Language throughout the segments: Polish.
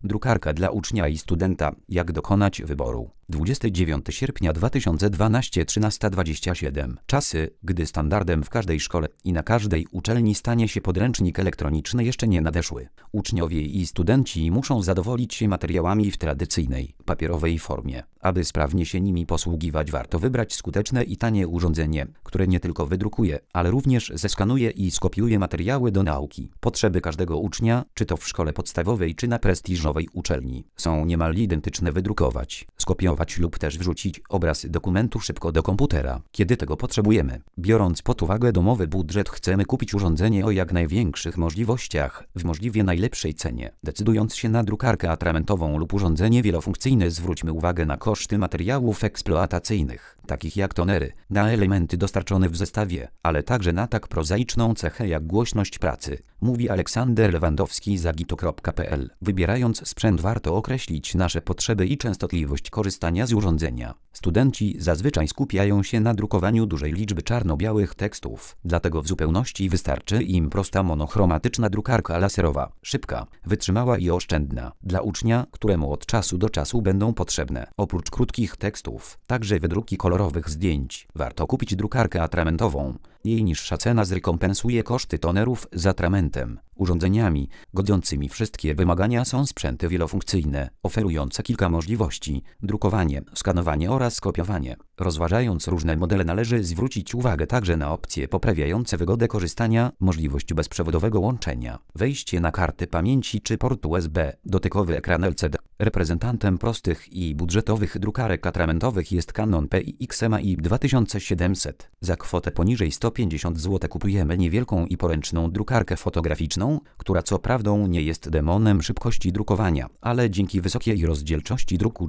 Drukarka dla ucznia i studenta. Jak dokonać wyboru? 29 sierpnia 2012 13:27. Czasy, gdy standardem w każdej szkole i na każdej uczelni stanie się podręcznik elektroniczny, jeszcze nie nadeszły. Uczniowie i studenci muszą zadowolić się materiałami w tradycyjnej, papierowej formie. Aby sprawnie się nimi posługiwać, warto wybrać skuteczne i tanie urządzenie, które nie tylko wydrukuje, ale również zeskanuje i skopiuje materiały do nauki. Potrzeby każdego ucznia, czy to w szkole podstawowej, czy na prestiżowej uczelni, są niemal identyczne. Wydrukować, skopiować lub też wrzucić obraz dokumentu szybko do komputera, kiedy tego potrzebujemy. Biorąc pod uwagę domowy budżet, chcemy kupić urządzenie o jak największych możliwościach, w możliwie najlepszej cenie. Decydując się na drukarkę atramentową lub urządzenie wielofunkcyjne, zwróćmy uwagę na koszty materiałów eksploatacyjnych, takich jak tonery, na elementy dostarczone w zestawie, ale także na tak prozaiczną cechę jak głośność pracy, mówi Aleksander Lewandowski z agito.pl. Wybierając sprzęt, warto określić nasze potrzeby i częstotliwość korzystania z urządzenia. Studenci zazwyczaj skupiają się na drukowaniu dużej liczby czarno-białych tekstów, dlatego w zupełności wystarczy im prosta monochromatyczna drukarka laserowa, szybka, wytrzymała i oszczędna. Dla ucznia, któremu od czasu do czasu będą potrzebne, oprócz krótkich tekstów, także wydruki kolorowych zdjęć, warto kupić drukarkę atramentową. Jej niższa cena zrekompensuje koszty tonerów z atramentem. Urządzeniami godzącymi wszystkie wymagania są sprzęty wielofunkcyjne, oferujące kilka możliwości: drukowanie, skanowanie oraz kopiowanie. Rozważając różne modele, należy zwrócić uwagę także na opcje poprawiające wygodę korzystania, możliwość bezprzewodowego łączenia, wejście na karty pamięci czy port USB, dotykowy ekran LCD. Reprezentantem prostych i budżetowych drukarek atramentowych jest Canon PIX-MAI 2700. Za kwotę poniżej 150 zł kupujemy niewielką i poręczną drukarkę fotograficzną, która co prawdą nie jest demonem szybkości drukowania, ale dzięki wysokiej rozdzielczości druku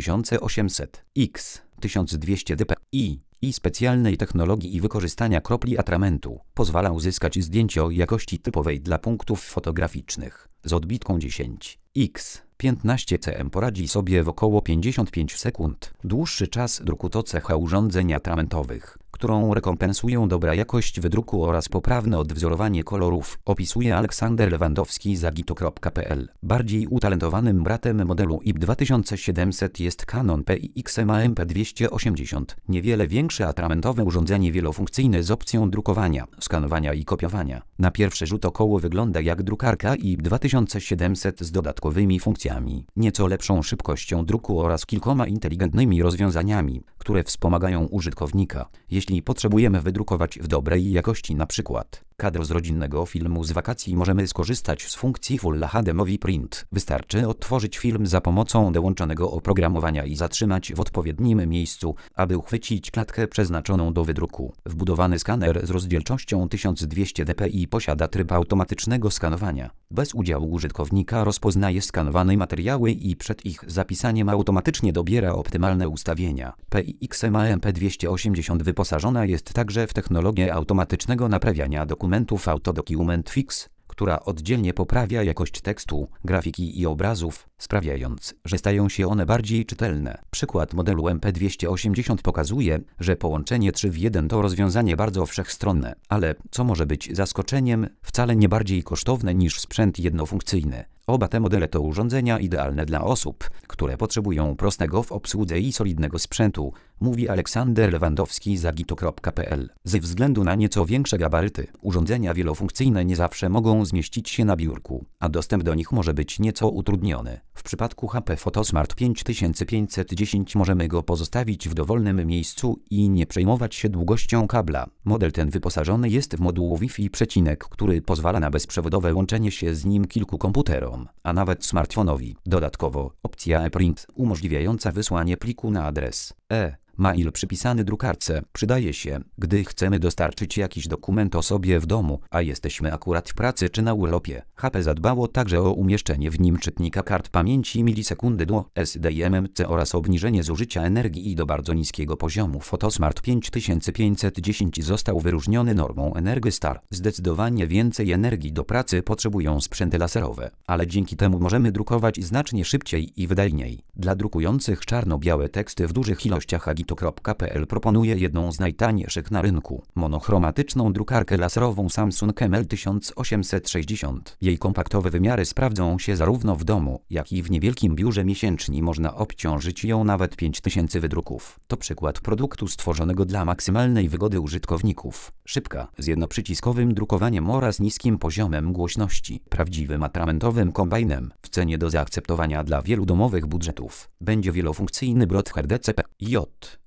4800x 1200 dpi i specjalnej technologii i wykorzystania kropli atramentu pozwala uzyskać zdjęcie o jakości typowej dla punktów fotograficznych. Z odbitką 10x 15 cm poradzi sobie w około 55 sekund. Dłuższy czas druku to cecha urządzeń atramentowych, którą rekompensują dobra jakość wydruku oraz poprawne odwzorowanie kolorów, opisuje Aleksander Lewandowski z agito.pl. Bardziej utalentowanym bratem modelu IP 2700 jest Canon PIX-MAI MP280. Niewiele większe atramentowe urządzenie wielofunkcyjne z opcją drukowania, skanowania i kopiowania. Na pierwszy rzut około wygląda jak drukarka IP 2700 z dodatkowymi funkcjami, nieco lepszą szybkością druku oraz kilkoma inteligentnymi rozwiązaniami, które wspomagają użytkownika. Jeśli potrzebujemy wydrukować w dobrej jakości np. kadr z rodzinnego filmu z wakacji, możemy skorzystać z funkcji Full HD Movie Print. Wystarczy otworzyć film za pomocą dołączonego oprogramowania i zatrzymać w odpowiednim miejscu, aby uchwycić klatkę przeznaczoną do wydruku. Wbudowany skaner z rozdzielczością 1200 dpi posiada tryb automatycznego skanowania. Bez udziału użytkownika rozpoznaje skanowane materiały i przed ich zapisaniem automatycznie dobiera optymalne ustawienia. PIX-MAI MP280 wyposażona jest także w technologię automatycznego naprawiania dokumentów Autodocument Fix, która oddzielnie poprawia jakość tekstu, grafiki i obrazów, sprawiając, że stają się one bardziej czytelne. Przykład modelu MP280 pokazuje, że połączenie 3 w 1 to rozwiązanie bardzo wszechstronne, ale, co może być zaskoczeniem, wcale nie bardziej kosztowne niż sprzęt jednofunkcyjny. Oba te modele to urządzenia idealne dla osób, które potrzebują prostego w obsłudze i solidnego sprzętu, mówi Aleksander Lewandowski z agito.pl. Ze względu na nieco większe gabaryty, urządzenia wielofunkcyjne nie zawsze mogą zmieścić się na biurku, a dostęp do nich może być nieco utrudniony. W przypadku HP Photosmart 5510 możemy go pozostawić w dowolnym miejscu i nie przejmować się długością kabla. Model ten wyposażony jest w moduł Wi-Fi, który pozwala na bezprzewodowe łączenie się z nim kilku komputerom, a nawet smartfonowi. Dodatkowo opcja e-print umożliwiająca wysłanie pliku na adres e-mail przypisany drukarce przydaje się, gdy chcemy dostarczyć jakiś dokument osobie w domu, a jesteśmy akurat w pracy czy na urlopie. HP zadbało także o umieszczenie w nim czytnika kart pamięci milisekundy do SDIMMC oraz obniżenie zużycia energii i do bardzo niskiego poziomu. Photosmart 5510 został wyróżniony normą EnergyStar. Zdecydowanie więcej energii do pracy potrzebują sprzęty laserowe, ale dzięki temu możemy drukować znacznie szybciej i wydajniej. Dla drukujących czarno-białe teksty w dużych ilościach Agito.pl proponuje jedną z najtańszych na rynku, monochromatyczną drukarkę laserową Samsung ML1860. Jej kompaktowe wymiary sprawdzą się zarówno w domu, jak i w niewielkim biurze. Miesięcznie można obciążyć ją nawet 5000 wydruków. To przykład produktu stworzonego dla maksymalnej wygody użytkowników. Szybka, z jednoprzyciskowym drukowaniem oraz niskim poziomem głośności. Prawdziwym atramentowym kombajnem, w cenie do zaakceptowania dla wielu domowych budżetów. Będzie wielofunkcyjny Brother DCP-J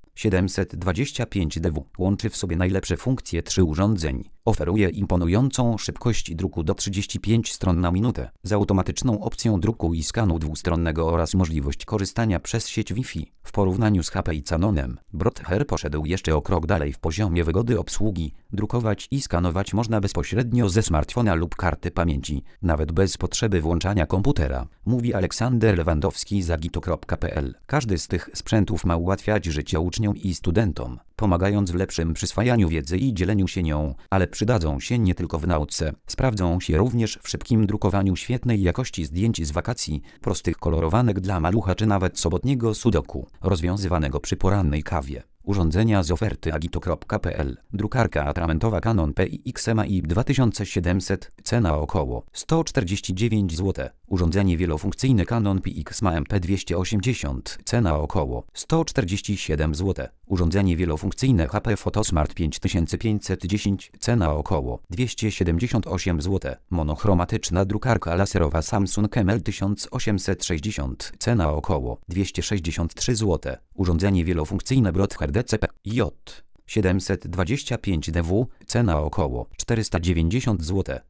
725DW. Łączy w sobie najlepsze funkcje 3 urządzeń. Oferuje imponującą szybkość druku do 35 stron na minutę, z automatyczną opcją druku i skanu dwustronnego oraz możliwość korzystania przez sieć Wi-Fi. W porównaniu z HP i Canonem, Brother poszedł jeszcze o krok dalej w poziomie wygody obsługi. Drukować i skanować można bezpośrednio ze smartfona lub karty pamięci, nawet bez potrzeby włączania komputera, mówi Aleksander Lewandowski z Agito.pl. Każdy z tych sprzętów ma ułatwiać życie uczniom i studentom, pomagając w lepszym przyswajaniu wiedzy i dzieleniu się nią, ale przydadzą się nie tylko w nauce. Sprawdzą się również w szybkim drukowaniu świetnej jakości zdjęć z wakacji, prostych kolorowanek dla malucha czy nawet sobotniego sudoku, rozwiązywanego przy porannej kawie. Urządzenia z oferty Agito.pl. Drukarka atramentowa Canon PIX-MAI 2700, cena około 149 zł. Urządzenie wielofunkcyjne Canon PIX-MA MP280, cena około 147 zł. Urządzenie wielofunkcyjne HP Photosmart 5510, cena około 278 zł. Monochromatyczna drukarka laserowa Samsung ML1860, cena około 263 zł. Urządzenie wielofunkcyjne Brother DCP-J 725DW, cena około 490 zł.